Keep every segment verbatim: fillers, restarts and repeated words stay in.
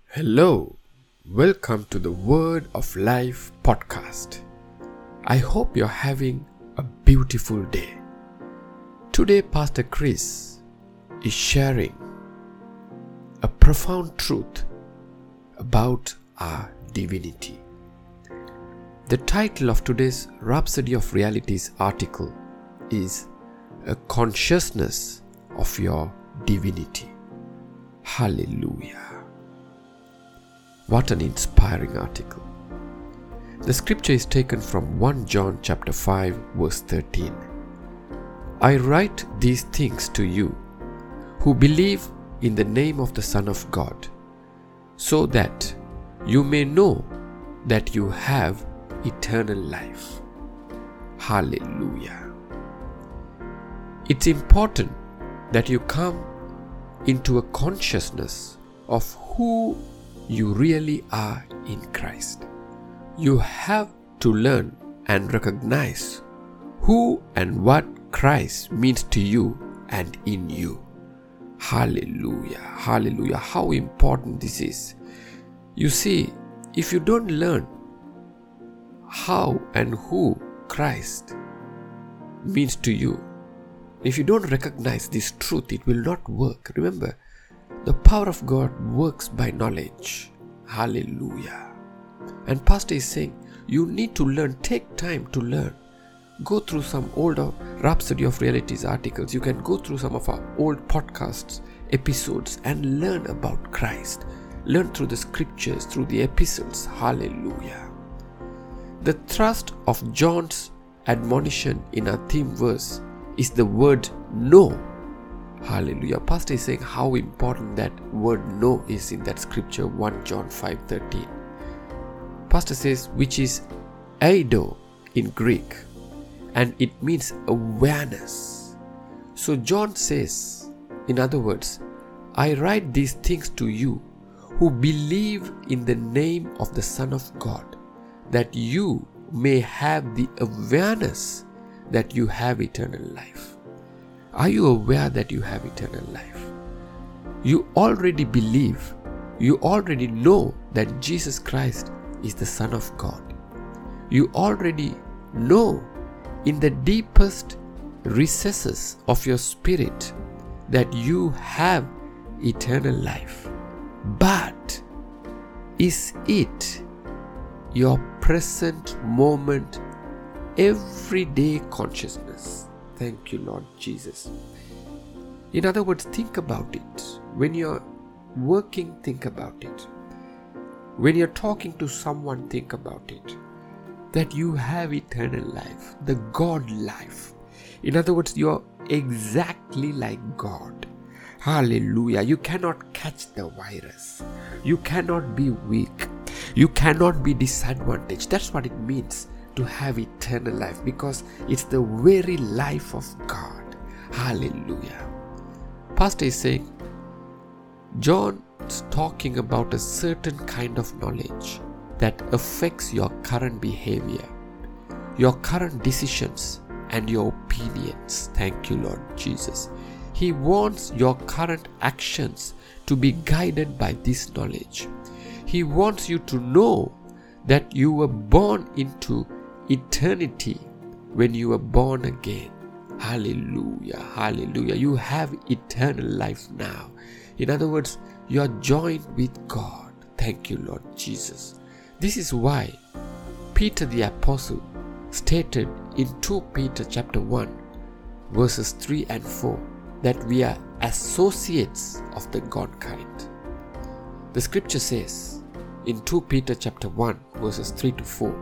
Hello, welcome to the Word of Life podcast. I hope you're having a beautiful day. Today, Pastor Chris is sharing a profound truth about our divinity. The title of today's Rhapsody of Realities article is A Consciousness of Your Divinity. Hallelujah. What an inspiring article. The scripture is taken from First John chapter five verse thirteen. I write these things to you who believe in the name of the Son of God, so that you may know that you have eternal life. Hallelujah. It's important that you come into a consciousness of who you really are in Christ. You have to learn and recognize who and what Christ means to you and in you. Hallelujah, hallelujah. How important this is. You see, if you don't learn how and who Christ means to you, if you don't recognize this truth, it will not work. Remember, the power of God works by knowledge. Hallelujah. And Pastor is saying, you need to learn. Take time to learn. Go through some older Rhapsody of Realities articles. You can go through some of our old podcasts, episodes, and learn about Christ. Learn through the scriptures, through the epistles. Hallelujah. The thrust of John's admonition in our theme verse is the word know. Hallelujah. Pastor is saying how important that word know is in that scripture, First John five thirteen. Pastor says, which is eido in Greek, and it means awareness. So John says, in other words, I write these things to you who believe in the name of the Son of God, that you may have the awareness that you have eternal life. Are you aware that you have eternal life? You already believe, you already know that Jesus Christ is the Son of God. You already know in the deepest recesses of your spirit that you have eternal life. But is it your present moment, everyday consciousness? Thank you, Lord Jesus. In other words, think about it. When you're working, think about it. When you're talking to someone, think about it. That you have eternal life, the God life. In other words, you're exactly like God. Hallelujah. You cannot catch the virus. You cannot be weak. You cannot be disadvantaged. That's what it means to have eternal life, because it's the very life of God. Hallelujah. Pastor is saying, John's talking about a certain kind of knowledge that affects your current behavior, your current decisions, and your opinions. Thank you, Lord Jesus. He wants your current actions to be guided by this knowledge. He wants you to know that you were born into eternity when you were born again. Hallelujah, hallelujah. You have eternal life now. In other words, you are joined with God. Thank you, Lord Jesus. This is why Peter the Apostle stated in Second Peter chapter one verses three and four that we are associates of the God kind. The scripture says in Second Peter chapter one verses three to four,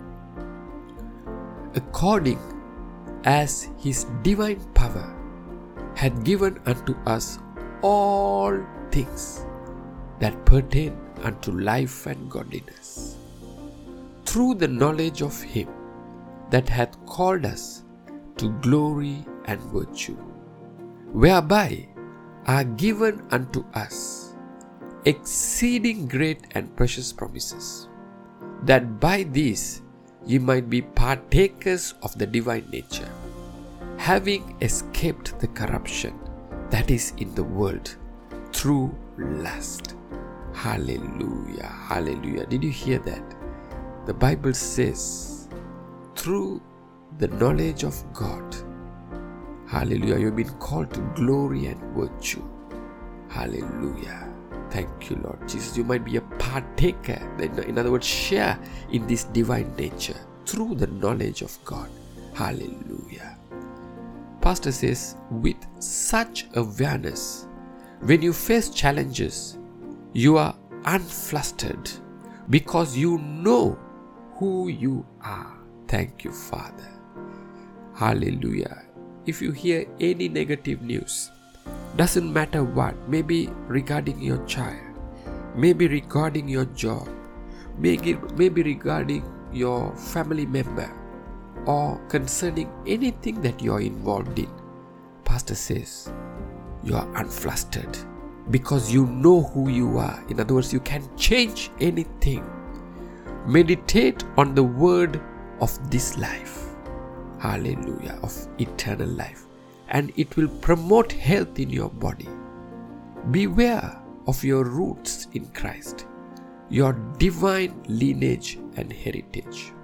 according as his divine power had given unto us all things that pertain unto life and godliness, through the knowledge of him that hath called us to glory and virtue, whereby are given unto us exceeding great and precious promises, that by these ye might be partakers of the divine nature, having escaped the corruption that is in the world through lust. Hallelujah. Hallelujah. Did you hear that? The Bible says, through the knowledge of God, hallelujah, you've been called to glory and virtue. Hallelujah. Thank you, Lord Jesus. You might be a partaker, in other words, share in this divine nature through the knowledge of God. Hallelujah. Pastor says, with such awareness, when you face challenges, you are unflustered because you know who you are. Thank you, Father. Hallelujah. If you hear any negative news, doesn't matter what, maybe regarding your child, maybe regarding your job, maybe, maybe regarding your family member, or concerning anything that you are involved in, Pastor says, you are unflustered because you know who you are. In other words, you can change anything. Meditate on the word of this life. Hallelujah, of eternal life. And it will promote health in your body. Beware of your roots in Christ, your divine lineage and heritage.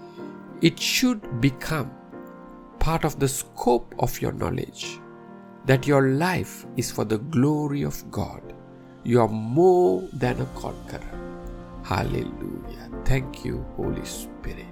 It should become part of the scope of your knowledge that your life is for the glory of God. You are more than a conqueror. Hallelujah. Thank you, Holy Spirit.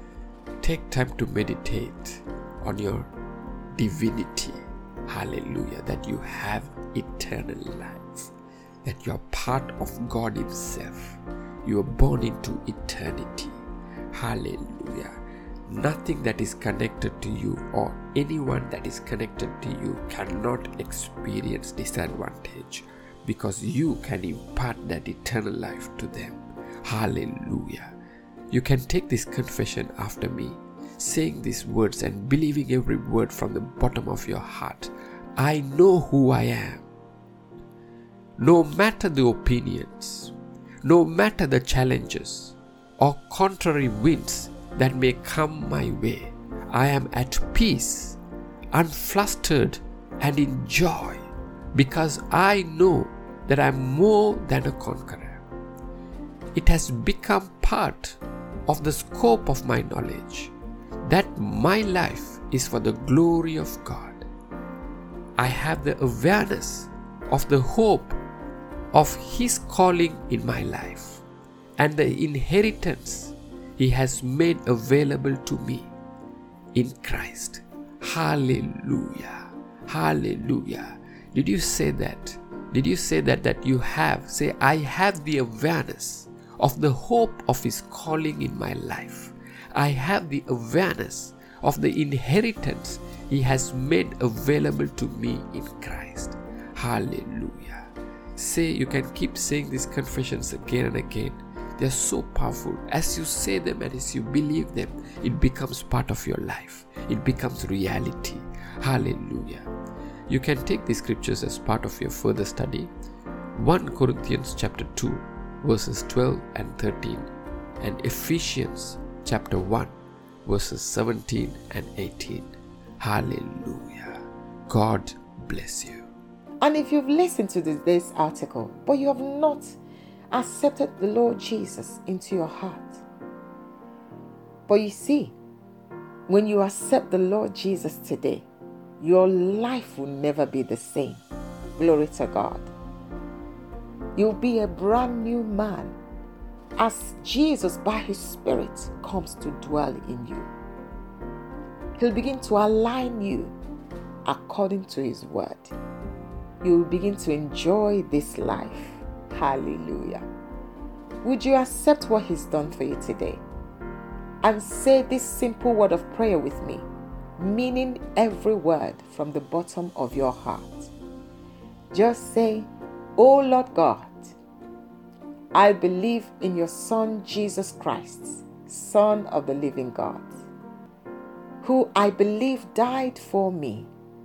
Take time to meditate on your divinity. Hallelujah. That you have eternal life. That you are part of God Himself. You are born into eternity. Hallelujah. Nothing that is connected to you or anyone that is connected to you cannot experience disadvantage, because you can impart that eternal life to them. Hallelujah. You can take this confession after me, saying these words and believing every word from the bottom of your heart. I know who I am. No matter the opinions, no matter the challenges or contrary winds that may come my way, I am at peace, unflustered, and in joy, because I know that I am more than a conqueror. It has become part of the scope of my knowledge that my life is for the glory of God. I have the awareness of the hope of His calling in my life and the inheritance He has made available to me in Christ. Hallelujah. Hallelujah. Did you say that? Did you say that that you have? Say, I have the awareness of the hope of His calling in my life. I have the awareness of the inheritance He has made available to me in Christ. Hallelujah. Say, you can keep saying these confessions again and again. They are so powerful. As you say them and as you believe them, it becomes part of your life. It becomes reality. Hallelujah. You can take these scriptures as part of your further study. First Corinthians chapter two, verses twelve and thirteen, and Ephesians chapter one, verses seventeen and eighteen. Hallelujah. God bless you. And if you've listened to this, this article, but you have not accepted the Lord Jesus into your heart. But you see, when you accept the Lord Jesus today, your life will never be the same. Glory to God. You'll be a brand new man as Jesus by His Spirit comes to dwell in you. He'll begin to align you according to His word. You will begin to enjoy this life. Hallelujah. Would you accept what He's done for you today? And say this simple word of prayer with me, meaning every word from the bottom of your heart. Just say, Oh Lord God, I believe in your Son Jesus Christ, Son of the living God, who I believe died for me,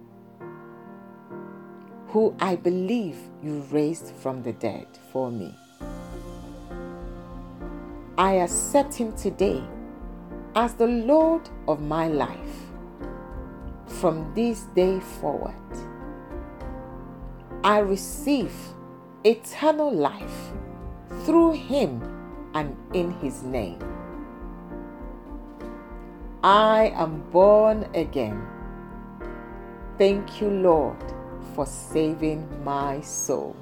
who I believe you raised from the dead for me. I accept Him today as the Lord of my life from this day forward. I receive eternal life through him and in his name. I am born again. Thank you, Lord, for saving my soul.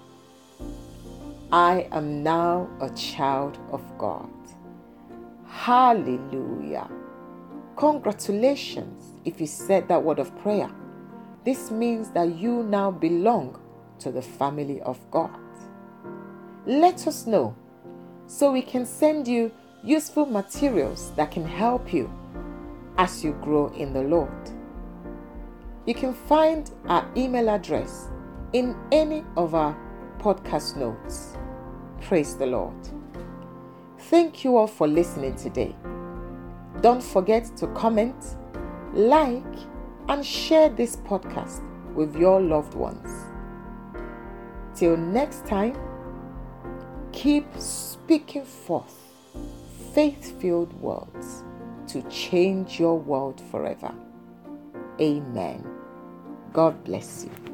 I am now a child of God. Hallelujah. Congratulations if you said that word of prayer. This means that you now belong to the family of God. Let us know so we can send you useful materials that can help you as you grow in the Lord. You can find our email address in any of our podcast notes. Praise the Lord. Thank you all for listening today. Don't forget to comment, like, and share this podcast with your loved ones. Till next time, keep speaking forth faith-filled words to change your world forever. Amen. God bless you.